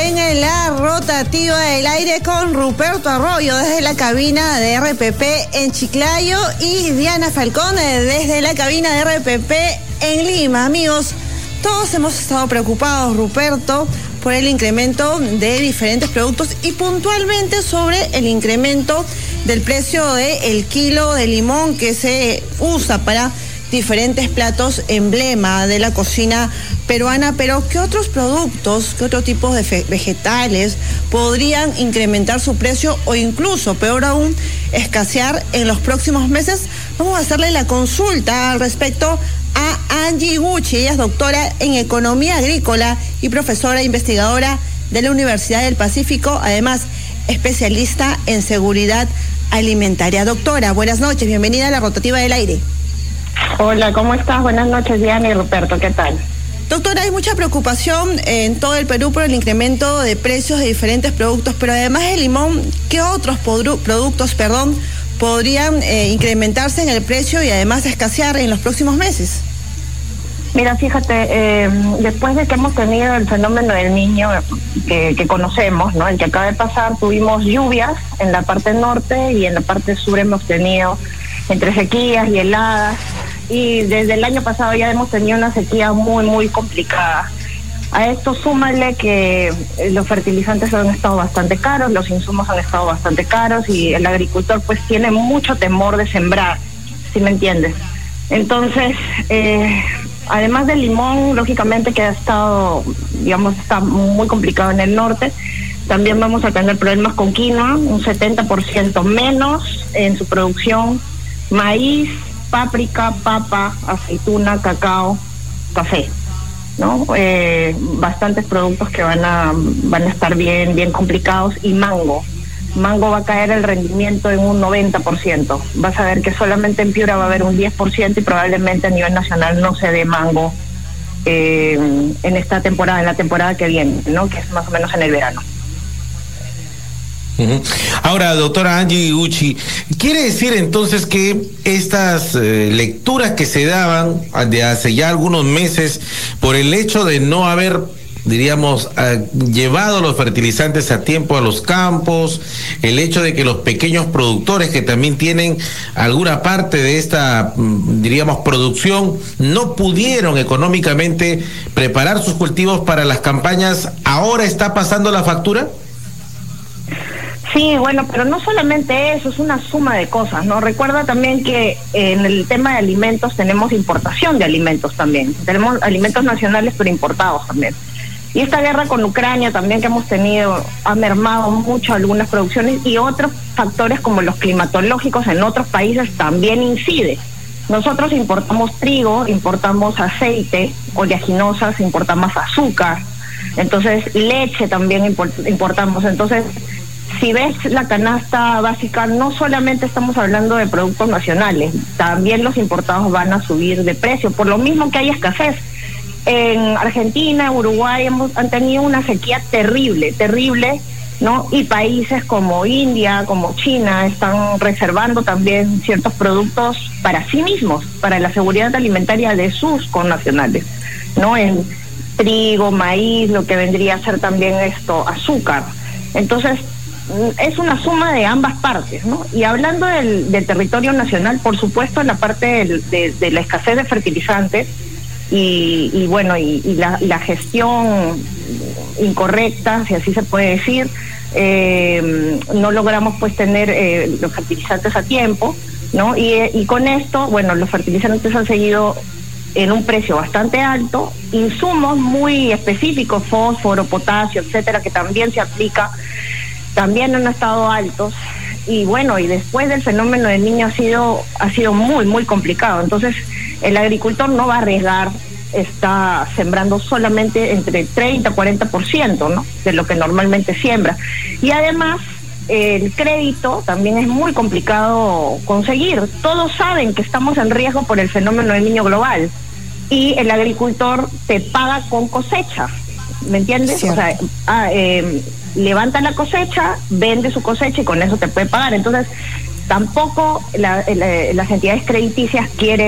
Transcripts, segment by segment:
en la rotativa del aire con Ruperto Arroyo desde la cabina de RPP en Chiclayo y Diana Falcón desde la cabina de RPP en Lima. Amigos, todos hemos estado preocupados, Ruperto, por el incremento de diferentes productos y puntualmente sobre el incremento del precio del kilo de limón que se usa para diferentes platos emblema de la cocina peruana. Pero ¿qué otros productos, qué otros tipos de vegetales podrían incrementar su precio o incluso, peor aún, escasear en los próximos meses? Vamos a hacerle la consulta al respecto a Angie Gucci. Ella es doctora en Economía Agrícola y profesora investigadora de la Universidad del Pacífico, además especialista en seguridad alimentaria. Doctora, buenas noches, bienvenida a la rotativa del aire. Hola, ¿cómo estás? Buenas noches, Diana y Ruperto, ¿qué tal? Doctora, hay mucha preocupación en todo el Perú por el incremento de precios de diferentes productos, pero además del limón, ¿qué otros productos podrían incrementarse en el precio y además escasear en los próximos meses? Mira, fíjate, después de que hemos tenido el fenómeno del Niño que conocemos, ¿no? El que acaba de pasar, tuvimos lluvias en la parte norte y en la parte sur hemos tenido entre sequías y heladas, y desde el año pasado ya hemos tenido una sequía muy, muy complicada. A esto súmale que los fertilizantes han estado bastante caros, los insumos han estado bastante caros y el agricultor pues tiene mucho temor de sembrar, ¿sí me entiendes? Entonces, además del limón, lógicamente que ha estado, digamos, está muy complicado en el norte, también vamos a tener problemas con quinoa, un 70% menos en su producción, maíz, páprica, papa, aceituna, cacao, café, ¿no? Bastantes productos que van a estar bien complicados, y mango va a caer el rendimiento en un 90%. Vas a ver que solamente en Piura va a haber un 10% y probablemente a nivel nacional no se dé mango en esta temporada, en la temporada que viene, ¿no? Que es más o menos en el verano. Ahora, doctora Angie Gucci, ¿quiere decir entonces que estas lecturas que se daban de hace ya algunos meses por el hecho de no haber, diríamos, llevado los fertilizantes a tiempo a los campos, el hecho de que los pequeños productores que también tienen alguna parte de esta, diríamos, producción, no pudieron económicamente preparar sus cultivos para las campañas, ahora está pasando la factura? Sí, bueno, pero no solamente eso, es una suma de cosas, ¿no? Recuerda también que en el tema de alimentos tenemos importación de alimentos también. Tenemos alimentos nacionales pero importados también. Y esta guerra con Ucrania también que hemos tenido ha mermado mucho algunas producciones, y otros factores como los climatológicos en otros países también incide. Nosotros importamos trigo, importamos aceite, oleaginosas, importamos azúcar, entonces leche también importamos. Entonces, si ves la canasta básica, no solamente estamos hablando de productos nacionales, también los importados van a subir de precio, por lo mismo que hay escasez. En Argentina, Uruguay han tenido una sequía terrible, ¿no? Y países como India, como China, están reservando también ciertos productos para sí mismos, para la seguridad alimentaria de sus connacionales, ¿no? En trigo, maíz, lo que vendría a ser también azúcar. Entonces, es una suma de ambas partes, ¿no? Y hablando del territorio nacional, por supuesto, en la parte de la escasez de fertilizantes y la gestión incorrecta, si así se puede decir, no logramos pues tener los fertilizantes a tiempo, ¿no? Y con esto, bueno, los fertilizantes han seguido en un precio bastante alto, insumos muy específicos, fósforo, potasio, etcétera, que también se aplica, también han estado altos, y bueno, y después del fenómeno del Niño ha sido muy, muy complicado. Entonces, el agricultor no va a arriesgar, está sembrando solamente entre 30 y 40%, ¿no? De lo que normalmente siembra. Y además, el crédito también es muy complicado conseguir. Todos saben que estamos en riesgo por el fenómeno del Niño global, y el agricultor te paga con cosecha, ¿me entiendes? Cierto. O sea, levanta la cosecha, vende su cosecha y con eso te puede pagar. Entonces, tampoco las entidades crediticias quieren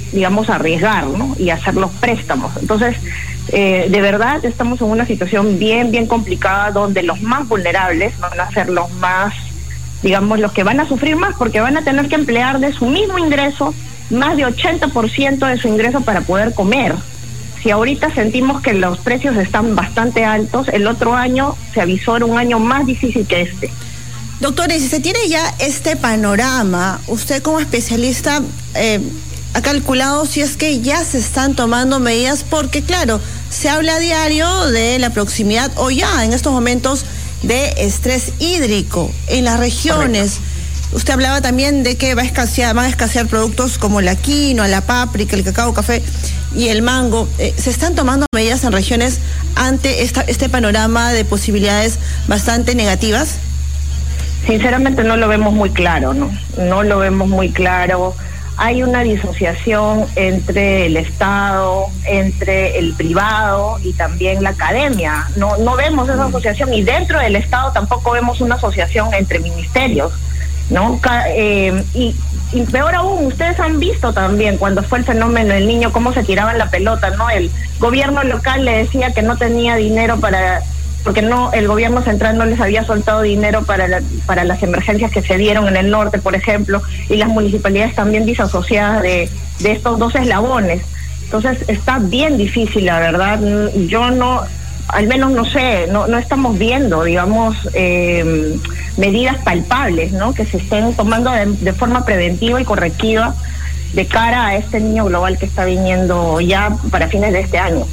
digamos, arriesgar, ¿no? Y hacer los préstamos. Entonces, de verdad estamos en una situación bien complicada, donde los más vulnerables van a ser los más, digamos, los que van a sufrir más, porque van a tener que emplear de su mismo ingreso más de 80% de su ingreso para poder comer. Si ahorita sentimos que los precios están bastante altos, el otro año se avisora un año más difícil que este. Doctora, y si se tiene ya este panorama, usted como especialista ha calculado si es que ya se están tomando medidas, porque claro, se habla a diario de la proximidad o ya en estos momentos de estrés hídrico en las regiones. Correcto. Usted hablaba también de que van a escasear productos como la quinoa, la páprica, el cacao, café y el mango. ¿Se están tomando medidas en regiones ante este panorama de posibilidades bastante negativas? Sinceramente no lo vemos muy claro, ¿no? No lo vemos muy claro. Hay una disociación entre el Estado, entre el privado y también la academia. No vemos esa asociación, y dentro del Estado tampoco vemos una asociación entre ministerios, ¿no? Y peor aún, ustedes han visto también cuando fue el fenómeno del Niño cómo se tiraban la pelota, ¿no? El gobierno local le decía que no tenía dinero porque el gobierno central no les había soltado dinero para las emergencias que se dieron en el norte, por ejemplo, y las municipalidades también disasociadas de estos dos eslabones. Entonces está bien difícil, la verdad. Yo no, al menos no sé, no estamos viendo, digamos, medidas palpables, ¿no? Que se estén tomando de forma preventiva y correctiva de cara a este Niño global que está viniendo ya para fines de este año.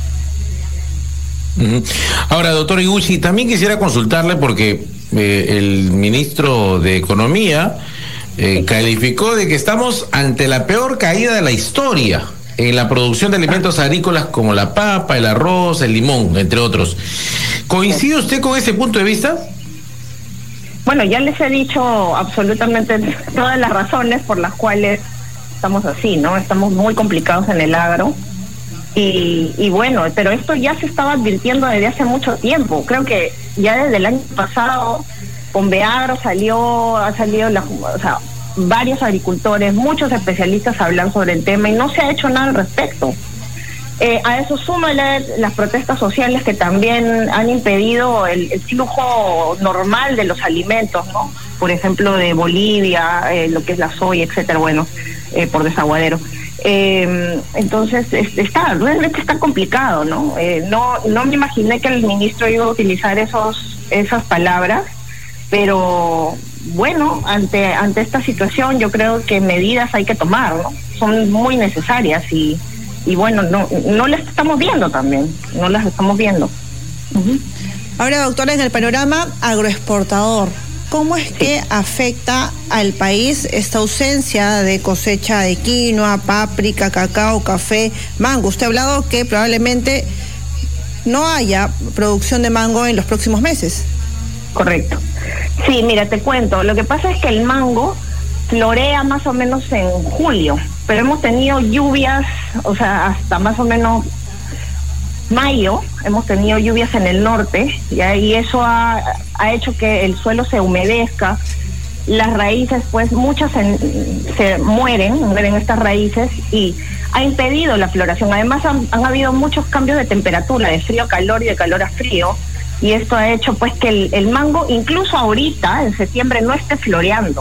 Ahora, doctor Iguchi, también quisiera consultarle porque el ministro de Economía calificó de que estamos ante la peor caída de la historia en la producción de alimentos agrícolas como la papa, el arroz, el limón, entre otros. ¿Coincide usted con ese punto de vista? Bueno, ya les he dicho absolutamente todas las razones por las cuales estamos así, ¿no? Estamos muy complicados en el agro. Y bueno, pero esto ya se estaba advirtiendo desde hace mucho tiempo. Creo que ya desde el año pasado con Beagro ha salido varios agricultores, muchos especialistas hablan sobre el tema y no se ha hecho nada al respecto. A eso súmale las protestas sociales que también han impedido el flujo normal de los alimentos, ¿no? Por ejemplo, de Bolivia, lo que es la soya, etcétera, por desaguadero. Entonces realmente está complicado, ¿no? No me imaginé que el ministro iba a utilizar esas palabras, pero bueno, ante esta situación yo creo que medidas hay que tomar, ¿no? Son muy necesarias y bueno, no las estamos viendo también, no las estamos viendo. Uh-huh. Ahora, doctora, en el panorama agroexportador, ¿cómo es que afecta al país esta ausencia de cosecha de quinoa, páprica, cacao, café, mango? Usted ha hablado que probablemente no haya producción de mango en los próximos meses. Correcto. Sí, mira, te cuento. Lo que pasa es que el mango florea más o menos en julio, pero hemos tenido lluvias, hasta más o menos mayo, hemos tenido lluvias en el norte, y eso ha hecho que el suelo se humedezca, las raíces, pues muchas se mueren estas raíces, y ha impedido la floración. Además han habido muchos cambios de temperatura, de frío a calor y de calor a frío, y esto ha hecho pues que el mango, incluso ahorita en septiembre, no está floreando,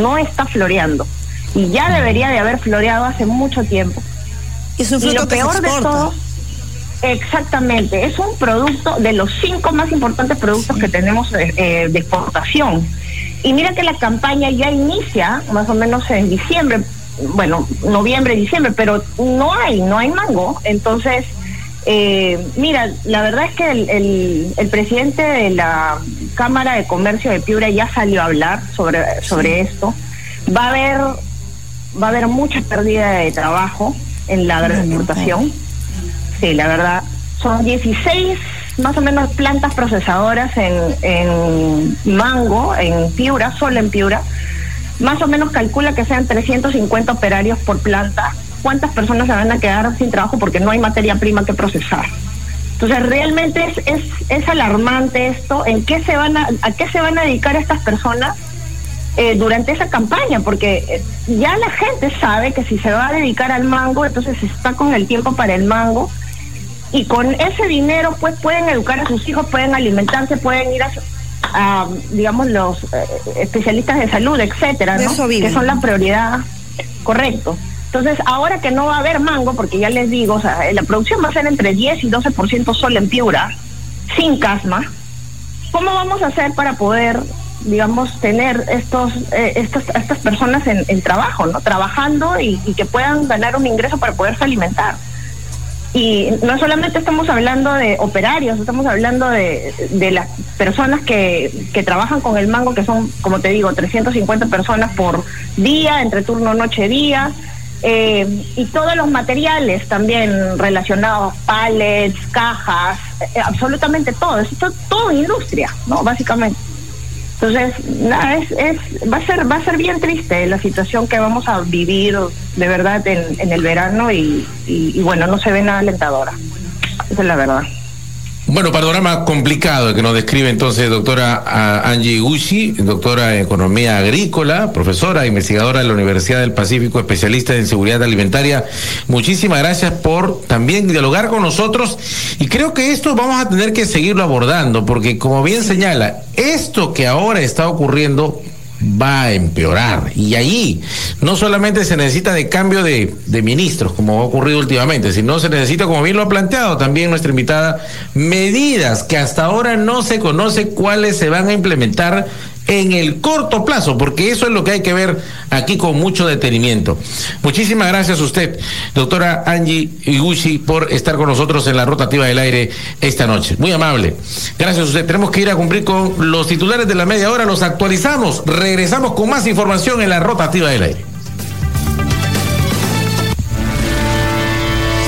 y ya debería de haber floreado hace mucho tiempo. Es un fruto que se exporta. De todo, exactamente, es un producto de los 5 más importantes productos que tenemos de exportación. Y mira que la campaña ya inicia más o menos en diciembre, noviembre, diciembre, pero no hay mango. Entonces, mira, la verdad es que el presidente de la Cámara de Comercio de Piura ya salió a hablar sobre esto. Va a haber mucha pérdida de trabajo en la agroexportación. Sí, la verdad, son 16 más o menos plantas procesadoras en mango, en Piura, solo en Piura. Más o menos calcula que sean 350 operarios por planta. ¿Cuántas personas se van a quedar sin trabajo porque no hay materia prima que procesar? Entonces realmente es alarmante esto. ¿A qué se van a dedicar estas personas durante esa campaña, porque ya la gente sabe que si se va a dedicar al mango, entonces está con el tiempo para el mango, y con ese dinero pues pueden educar a sus hijos, pueden alimentarse, pueden ir a digamos, los especialistas de salud, etcétera, ¿no? Que son la prioridad. Correcto. Entonces, ahora que no va a haber mango, porque ya les digo, o sea, la producción va a ser entre 10 y 12% solo en Piura, sin casma. ¿Cómo vamos a hacer para poder, digamos, tener estas personas en trabajo, ¿no? Trabajando y que puedan ganar un ingreso para poderse alimentar? Y no solamente estamos hablando de operarios, estamos hablando de las personas que trabajan con el mango, que son, como te digo, 350 personas por día, entre turno noche-día, y todos los materiales también relacionados, pallets, cajas, absolutamente todo, es todo industria, ¿no? Básicamente. Entonces, nada, va a ser bien triste la situación que vamos a vivir de verdad en el verano y bueno, no se ve nada alentadora. Esa es la verdad. Bueno, panorama complicado el que nos describe entonces doctora Angie Iguchi, doctora en Economía Agrícola, profesora, investigadora de la Universidad del Pacífico, especialista en seguridad alimentaria. Muchísimas gracias por también dialogar con nosotros, y creo que esto vamos a tener que seguirlo abordando, porque como bien señala, esto que ahora está ocurriendo va a empeorar, y allí no solamente se necesita de cambio de ministros, como ha ocurrido últimamente, sino se necesita, como bien lo ha planteado también nuestra invitada, medidas que hasta ahora no se conoce cuáles se van a implementar en el corto plazo, porque eso es lo que hay que ver aquí con mucho detenimiento. Muchísimas gracias a usted, doctora Angie Iguchi, por estar con nosotros en la Rotativa del Aire esta noche. Muy amable. Gracias a usted. Tenemos que ir a cumplir con los titulares de la media hora, los actualizamos, regresamos con más información en la Rotativa del Aire.